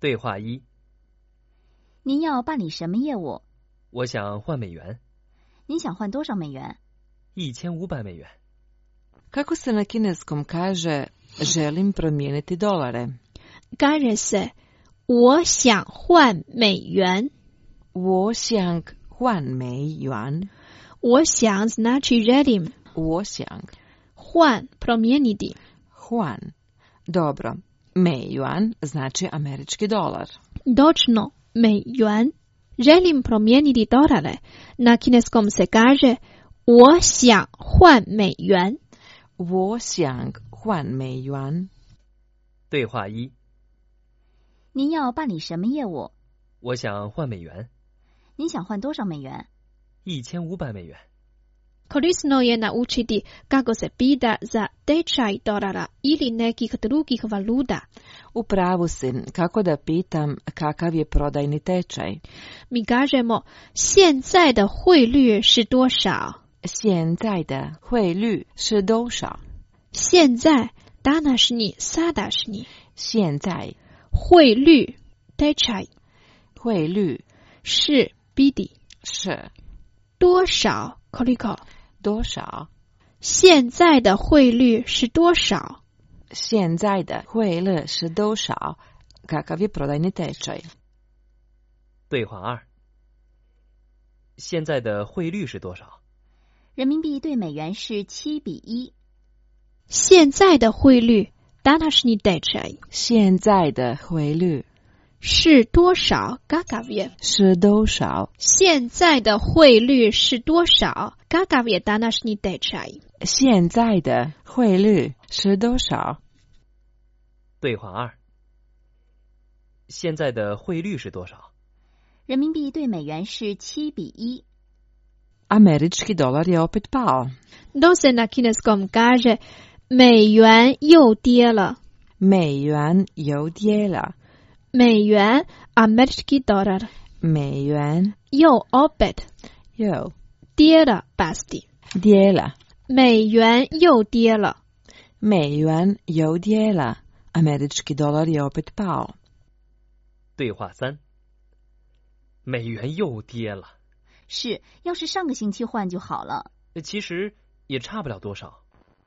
对话一： 您要办理什么业务？ 我想换美元。 您想换多少美元？ 一千五百美元。 Kako se na kineskom kaže želim promijeniti dolare? Kaže se 我想换美元。 我想换美元。 我想znači želim. 我想换 promijeniti. 换. Dobro. 美元 znači američki dolar. Točno, 美元. Želim promijeniti dolare. Na kineskom se kaže 我想换美元。 我想换美元。 对话一： 您要办理什么业务？ 我想换美元。 您想换多少美元？ 一千五百美元。 Korisno je naučiti kako se pita za tečaj dolara ili nekih drugih valuta. U pravu si, kako da pitam kakav je prodajni tečaj. Mi kažemo 现在的汇率是多少？ 现在的汇率是多少？ 现在 današnji, sadašnji. 现在汇率 tečaj 汇率是 biti 是多少 koliko 多少？ 现在的汇率是多少？ 现在的汇率是多少？ Kakav je prodajni tečaj？ 对话二：现在的汇率是多少？ 人民币对美元是七比一。 现在的汇率 današnji tečaj 现在的汇率是多少 kakav je 是多少？ 现在的汇率是多少 kakav je današnji tečaj？ 现在的汇率是多少？ 对话二：现在的汇率是多少？ 人民币对美元是七比一。 Američki dolar je opet pao. To se na kineskom kaže 美元又跌了。 美元又跌了。 美元 američki dolar. 美元又 opet 又跌了 pasti. 跌了。 美元又跌了。 美元又跌了。Američki dolar je opet pao. 对话三：美元又跌了。 是，要是上个星期换就好了。 其实也差不了多少。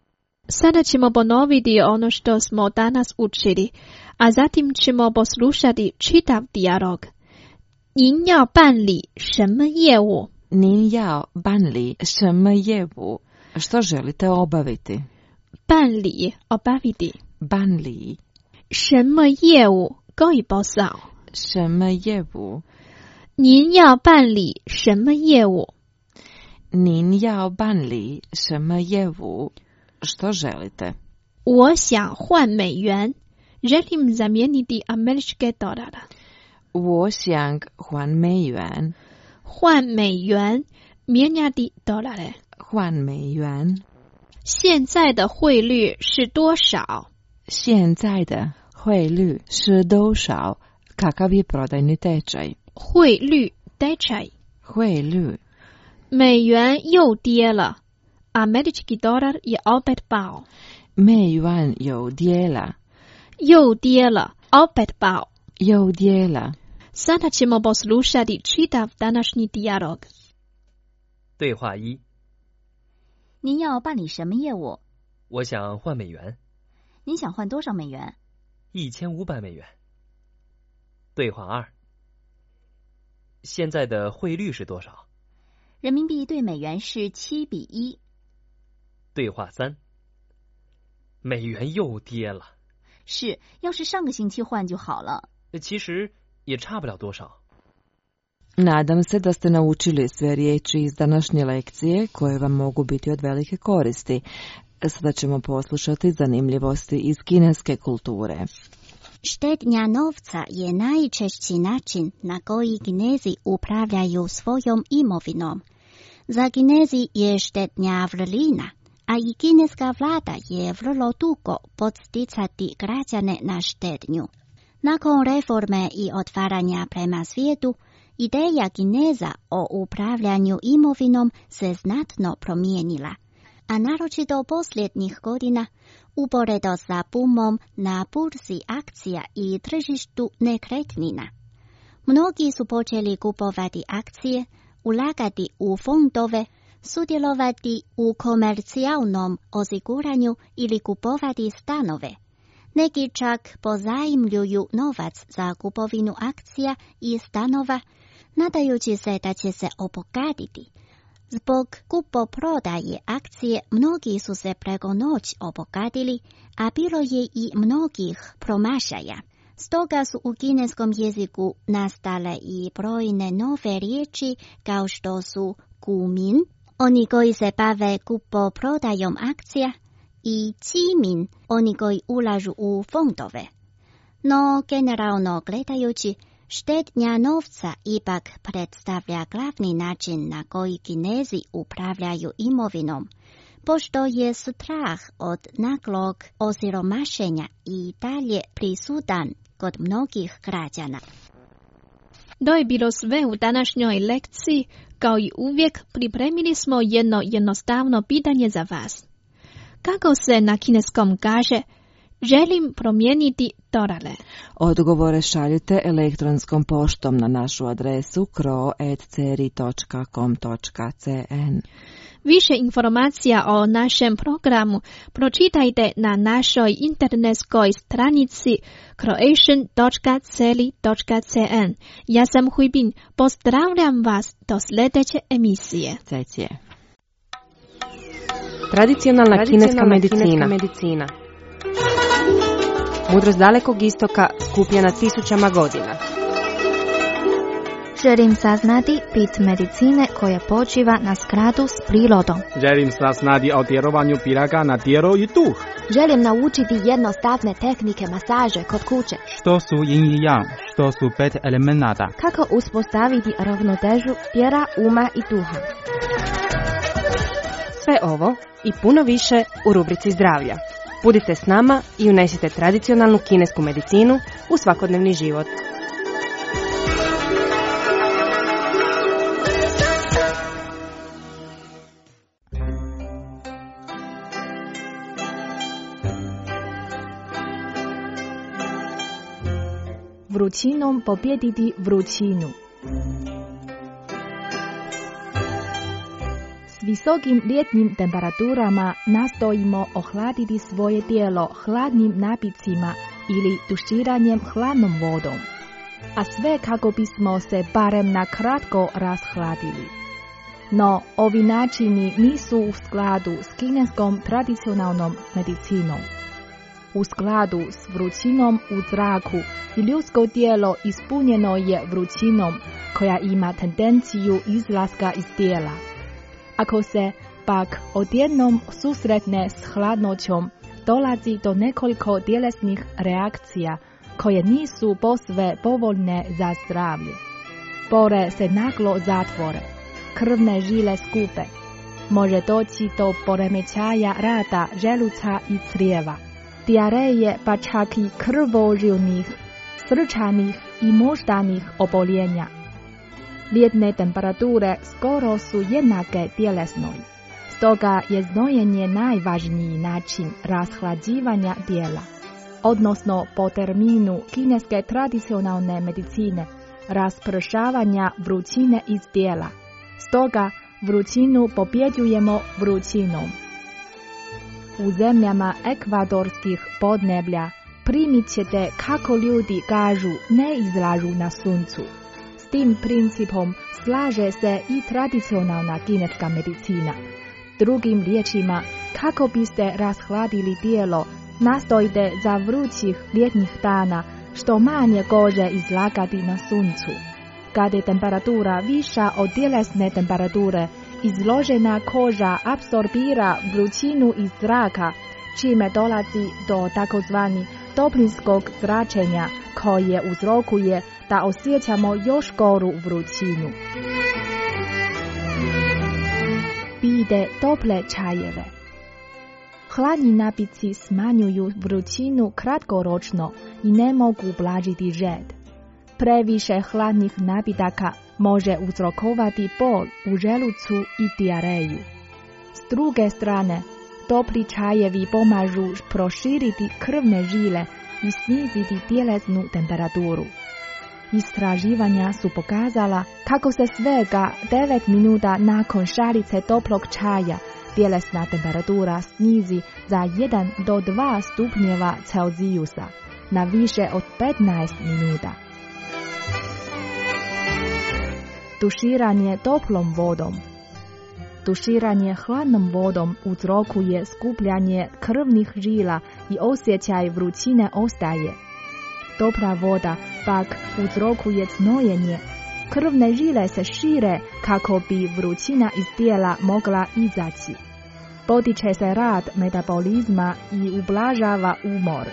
Sada ćemo ponoviti ono što smo danas učili, a zatim ćemo poslušati čitav dijalog. 您要办理什么业务？ 您要办理什么业务？ Što želite obaviti？ 办理 obaviti。 办理。 什么业务？ koji posao。 什么业务？ 您要办理什么业务？ 您要办理什么业务？ Što želite？ 我想换美元。Želim zamijeniti američke dolare。 我想换美元。 换美元 mijenjati dolare。 换美元。 现在的汇率是多少？ 现在的汇率是多少？ Kakav je prodajni tečaj？ 汇率 tečaj 汇率。 美元又跌了。Američki dolar je opet pao。 美元又跌了。 又跌了 opet pao。 又跌了。 Sada ćemo poslušati čitav današnji dijalog。 对话一： 您要办理什么业务？ 我想换美元。 您想换多少美元？ 一千五百美元。对话二：现在的汇率是多少？ 人民币对美元是七比一。 对话三：美元又跌了。 是，要是上个星期换就好了。 其实也差不了多少。 Nadam se da ste naučili sve riječi iz današnje lekcije koje vam mogu biti od velike koristi. Sada ćemo poslušati zanimljivosti iz kineske kulture. Štednja novca je najčešći način na koji Kinezi upravljaju svojom imovinom. Za Kinezi je štednja vrlina, a i kineska vlada je vrlo dugo podsticati građane na štednju. Nakon reforme i otvaranja prema svijetu, ideja Kineza o upravljanju imovinom se znatno promijenila. a naročito posljednjih godina, uporedo sa bumom na burzi akcija i tržištu nekretnina. Mnogi su počeli kupovati akcije, ulagati u fondove, sudjelovati u komercijalnom osiguranju ili kupovati stanove. Neki čak pozajmljuju novac za kupovinu akcija i stanova, nadajući se da će se obogatiti. Zbog kupoprodaje akcije mnogi su se preko noć obogatili, a bilo je i mnogih promašaja. Stoga su u kineskom jeziku nastale i brojne nove riječi kao što su gumin, oni koji se bave kupoprodajom akcija, i cimin, oni koji ulažu u fondove. No, generalno gledajući, štednja novca ipak predstavlja glavni način na koji Kinezi upravljaju imovinom, pošto je strah od naglog osiromašenja i dalje prisutan kod mnogih građana. To je bilo sve u današnjoj lekciji. Kao i uvijek, pripremili smo jedno jednostavno pitanje za vas. Kako se na kineskom kaže želim promijeniti dorale? Odgovore šaljite elektronskom poštom na našu adresu kro at ceri točka com točka cn. Više informacija o našem programu pročitajte na našoj internetskoj stranici croatian točka ceri točka cn. Ja sam Huibin, pozdravljam vas do sljedeće emisije. Cecie. Tradicionalna kineska medicina. medicina. Mudrost dalekog istoka skupljena tisućama godina. Želim saznati bit medicine koja počiva na skladu s prirodom. Želim saznati o djelovanju piraga na tijelo i duh. Želim naučiti jednostavne tehnike masaže kod kuće. Što su yin i yang, što su pet elemenata. Kako uspostaviti ravnotežu tijela, uma i duha. Sve ovo i puno više u rubrici zdravlja. Budite s nama i unesite tradicionalnu kinesku medicinu u svakodnevni život. Vrućinom pobijediti vrućinu. S visokim ljetnim temperaturama nastojimo ohladiti svoje tijelo hladnim napitcima ili tuširanjem hladnom vodom, a sve kako bismo se barem na kratko rashladili. No, ovi načini nisu u skladu s kineskom tradicionalnom medicinom. U skladu s vrućinom u zraku i ljudsko tijelo ispunjeno je vrućinom koja ima tendenciju izlaska iz tijela. Ako se pak odjednom susretne s hladnoćom, dolazi do nekoliko tjelesnih reakcija koje nisu posve povoljne za zdravlje. Pore se naglo zatvore, krvne žile skupe, može doći do poremećaja rada želuca i crijeva, dijareje pa čak i krvožilnih, srčanih i moždanih oboljenja. Ljetne temperature skoro su jednake tjelesnoj, stoga je znojenje najvažniji način rashlađivanja tijela, odnosno po terminu kineske tradicionalne medicine, raspršavanja vrućine iz tijela. Stoga vrućinu pobjeđujemo vrućinom. U zemljama ekvadorskih podneblja primit ćete kako ljudi kažu ne izlažu na suncu. S tim principom slaže se i tradicionalna kineska medicina. Drugim riječima, kako biste rashladili tijelo, nastojte za vrućih ljetnih dana što manje kože izlagati na suncu. Kad je temperatura viša od tjelesne temperature, izložena koža apsorbira vrućinu iz zraka, čime dolazi do takozvani toplinskog zračenja koje uzrokuje da osjećamo još goru vrućinu. Pijte tople čajeve. Hladni napici smanjuju vrućinu kratkoročno i ne mogu ublažiti žed. Previše hladnih napitaka može uzrokovati bol u želucu i dijareju. S druge strane, topli čajevi pomažu proširiti krvne žile i sniziti tjelesnu temperaturu. Istraživanja su pokazala kako se svega devet minuta nakon šalice toplog čaja tjelesna temperatura snizi za jedan do dva stupnjeva Celzijusa na više od petnaest minuta. Tuširanje toplom vodom. Tuširanje hladnom vodom uzrokuje skupljanje krvnih žila i osjećaj vrućine ostaje. Topla voda pak uzrokuje cnojenje. Krvne žile se šire kako bi vrućina iz tijela mogla izaći. Potiče se rad metabolizma i ublažava umor.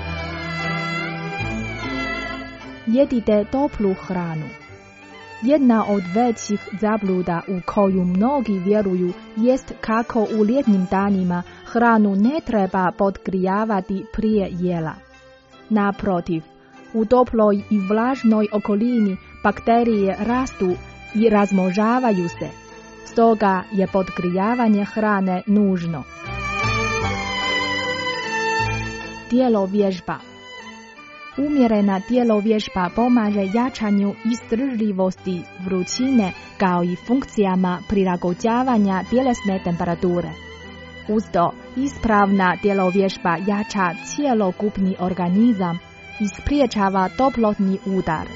Jedite toplu hranu. Jedna od većih zabluda u koju mnogi vjeruju jest kako u ljetnim danima hranu ne treba podgrijavati prije jela. Naprotiv, u toploj i vlažnoj okolini bakterije rastu i razmnožavaju se, stoga je podgrijavanje hrane nužno. Tjelovježba. Umjerena tjelovježba pomaže jačanju izdržljivosti vrućine kao i funkcijama prilagođavanja tjelesne temperature. Uz to, ispravna tjelovježba jača cjelokupni organizam i spriječava toplotni udar.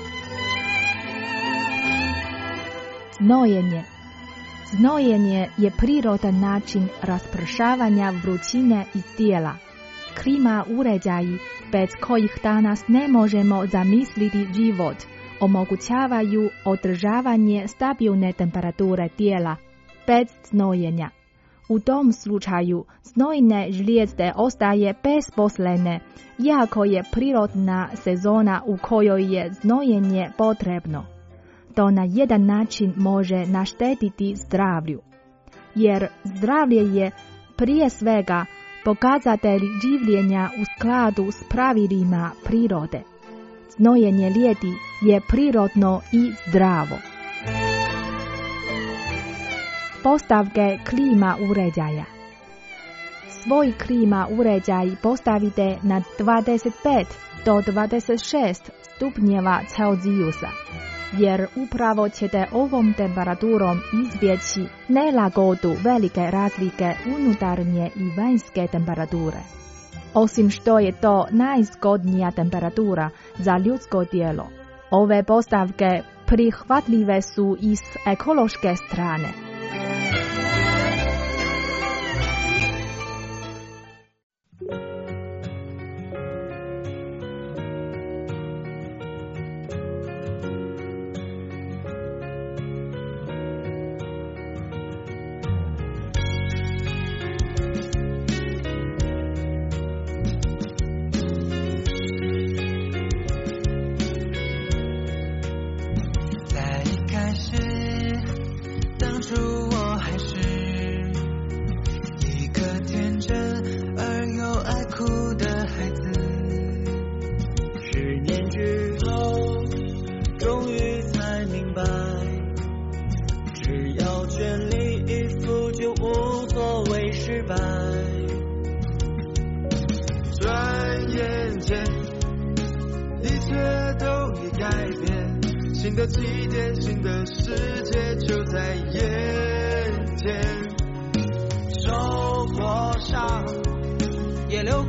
Znojenje. Znojenje je prirodan način raspršavanja vrućine iz tijela. Klima uređaji, bez kojih danas ne možemo zamisliti život, omogućavaju održavanje stabilne temperature tijela, bez znojenja. U tom slučaju znojne žlijezde ostaje besposlene, iako je prirodna sezona u kojoj je znojenje potrebno. To na jedan način može naštetiti zdravlju, jer zdravlje je prije svega pokazatelj življenja u skladu s pravilima prirode. Znojenje ljeti je prirodno i zdravo. Postavke klima uređaja. Svoj klima uređaj postavite na dvadeset pet do dvadeset šest stupnjeva Celzijusa, jer upravo ćete ovom temperaturom izbjeći nelagodu velike razlike unutarnje i vanjske temperature. Osim što je to najzgodnija temperatura za ljudsko tijelo, ove postavke prihvatljive su i s ekološke strane.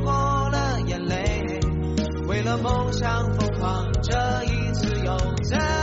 为了梦想疯狂，这一次又怎